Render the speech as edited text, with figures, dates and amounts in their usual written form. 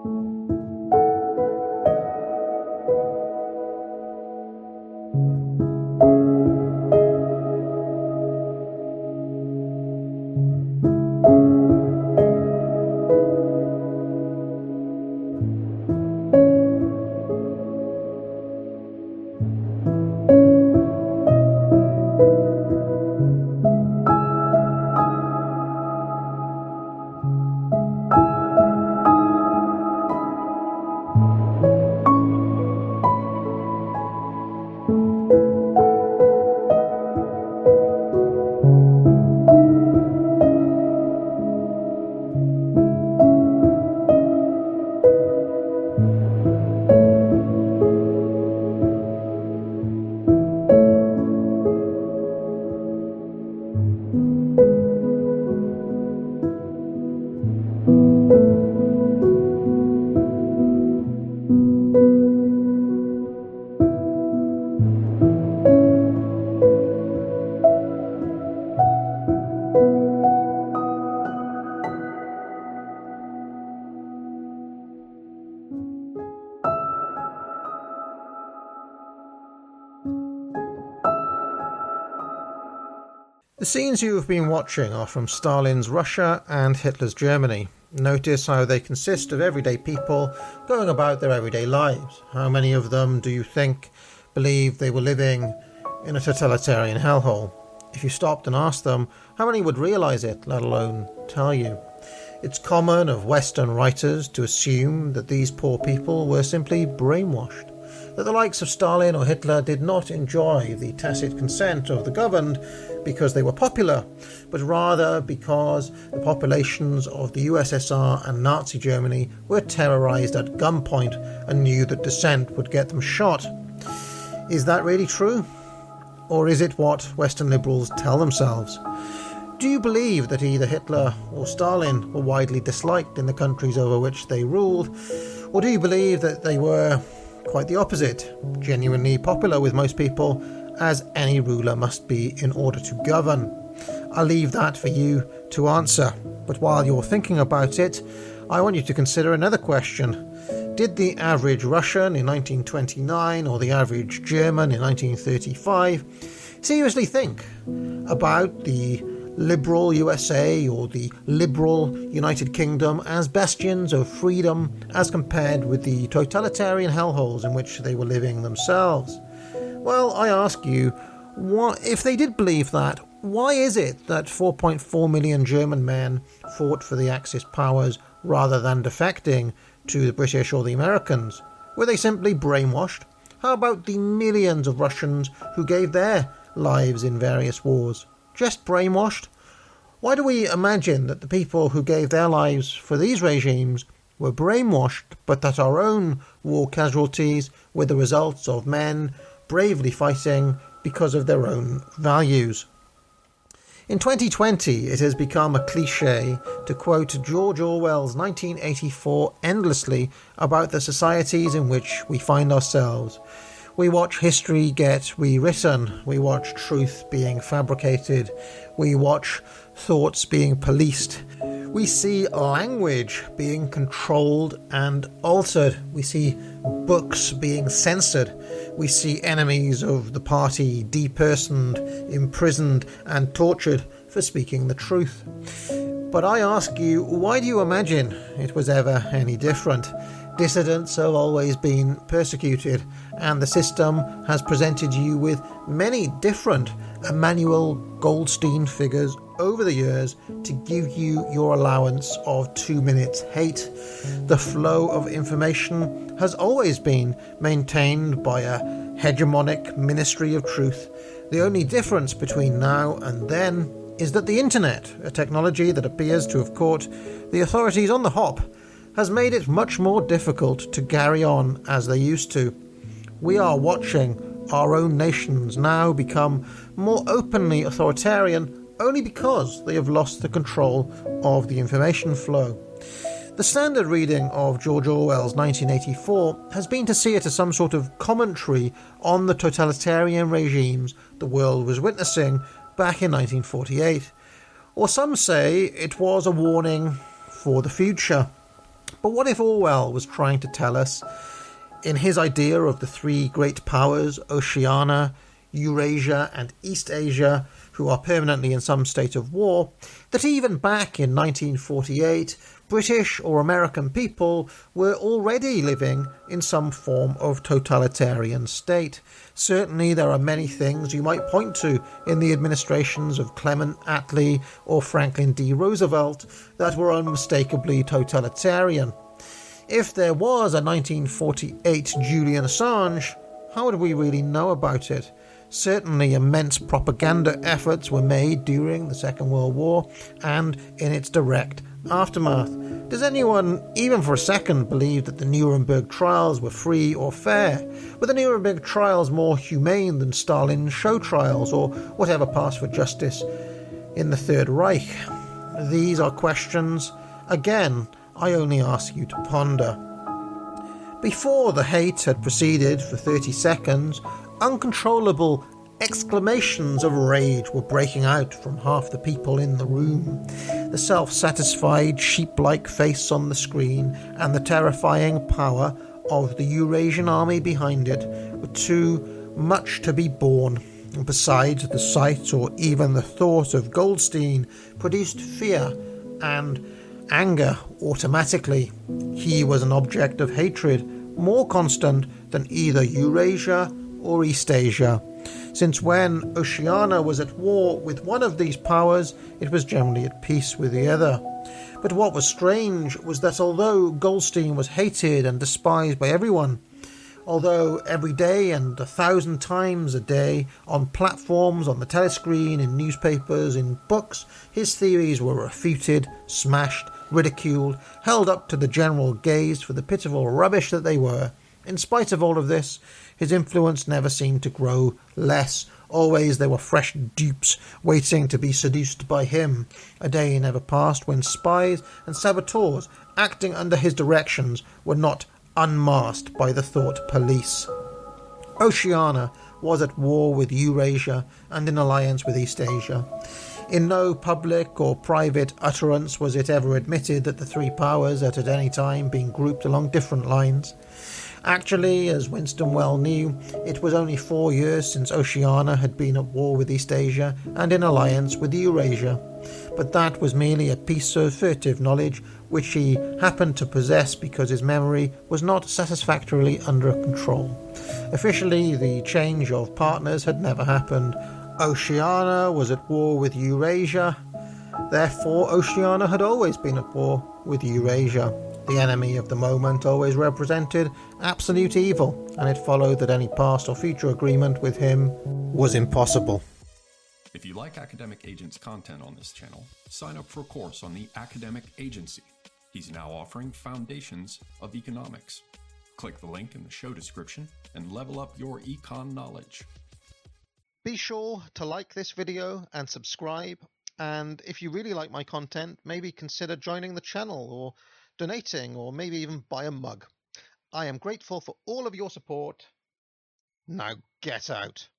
The scenes you have been watching are from Stalin's Russia and Hitler's Germany. Notice how they consist of everyday people going about their everyday lives. How many of them do you think believed they were living in a totalitarian hellhole? If you stopped and asked them, how many would realise it, let alone tell you? It's common of Western writers to assume that these poor people were simply brainwashed, that the likes of Stalin or Hitler did not enjoy the tacit consent of the governed because they were popular, but rather because the populations of the USSR and Nazi Germany were terrorised at gunpoint and knew that dissent would get them shot. Is that really true? Or is it what Western liberals tell themselves? Do you believe that either Hitler or Stalin were widely disliked in the countries over which they ruled? Or do you believe that they were quite the opposite, genuinely popular with most people, as any ruler must be in order to govern? I'll leave that for you to answer, but while you're thinking about it, I want you to consider another question. Did the average Russian in 1929 or the average German in 1935 seriously think about the liberal USA or the liberal United Kingdom as bastions of freedom as compared with the totalitarian hellholes in which they were living themselves? Well, I ask you, if they did believe that, why is it that 4.4 million German men fought for the Axis powers rather than defecting to the British or the Americans? Were they simply brainwashed? How about the millions of Russians who gave their lives in various wars? Just brainwashed? Why do we imagine that the people who gave their lives for these regimes were brainwashed, but that our own war casualties were the results of men bravely fighting because of their own values? In 2020, it has become a cliché to quote George Orwell's 1984 endlessly about the societies in which we find ourselves. We watch history get rewritten, we watch truth being fabricated, we watch thoughts being policed, we see language being controlled and altered, we see books being censored, we see enemies of the party depersoned, imprisoned and tortured for speaking the truth. But I ask you, why do you imagine it was ever any different? Dissidents have always been persecuted, and the system has presented you with many different Emmanuel Goldstein figures over the years to give you your allowance of 2 minutes hate. The flow of information has always been maintained by a hegemonic ministry of truth. The only difference between now and then is that the internet, a technology that appears to have caught the authorities on the hop, has made it much more difficult to carry on as they used to. We are watching our own nations now become more openly authoritarian only because they have lost the control of the information flow. The standard reading of George Orwell's 1984 has been to see it as some sort of commentary on the totalitarian regimes the world was witnessing back in 1948. Or some say it was a warning for the future. But what if Orwell was trying to tell us, in his idea of the three great powers, Oceania, Eurasia and East Asia, who are permanently in some state of war, that even back in 1948, British or American people were already living in some form of totalitarian state? Certainly there are many things you might point to in the administrations of Clement Attlee or Franklin D. Roosevelt that were unmistakably totalitarian. If there was a 1948 Julian Assange, how would we really know about it? Certainly immense propaganda efforts were made during the Second World War and in its direct aftermath. Does anyone, even for a second, believe that the Nuremberg trials were free or fair? Were the Nuremberg trials more humane than Stalin's show trials, or whatever passed for justice in the Third Reich? These are questions, again, I only ask you to ponder. Before the hate had proceeded for 30 seconds, uncontrollable exclamations of rage were breaking out from half the people in the room. The self-satisfied, sheep-like face on the screen and the terrifying power of the Eurasian army behind it were too much to be borne. And besides, the sight or even the thought of Goldstein produced fear and anger automatically. He was an object of hatred, more constant than either Eurasia or East Asia. Since when Oceania was at war with one of these powers, it was generally at peace with the other. But what was strange was that although Goldstein was hated and despised by everyone, although every day and 1,000 times a day, on platforms, on the telescreen, in newspapers, in books, his theories were refuted, smashed, ridiculed, held up to the general gaze for the pitiful rubbish that they were. In spite of all of this, his influence never seemed to grow less. Always there were fresh dupes waiting to be seduced by him. A day never passed when spies and saboteurs acting under his directions were not unmasked by the thought police. Oceania was at war with Eurasia and in alliance with East Asia. In no public or private utterance was it ever admitted that the three powers had at any time been grouped along different lines. Actually, as Winston well knew, it was only 4 years since Oceania had been at war with East Asia and in alliance with Eurasia. But that was merely a piece of furtive knowledge which he happened to possess because his memory was not satisfactorily under control. Officially, the change of partners had never happened. Oceania was at war with Eurasia. Therefore, Oceania had always been at war with Eurasia. The enemy of the moment always represented absolute evil, and it followed that any past or future agreement with him was impossible. If you like Academic Agent's content on this channel, sign up for a course on the Academic Agency. He's now offering Foundations of Economics. Click the link in the show description and level up your econ knowledge. Be sure to like this video and subscribe, and if you really like my content, maybe consider joining the channel or donating, or maybe even buy a mug. I am grateful for all of your support. Now get out.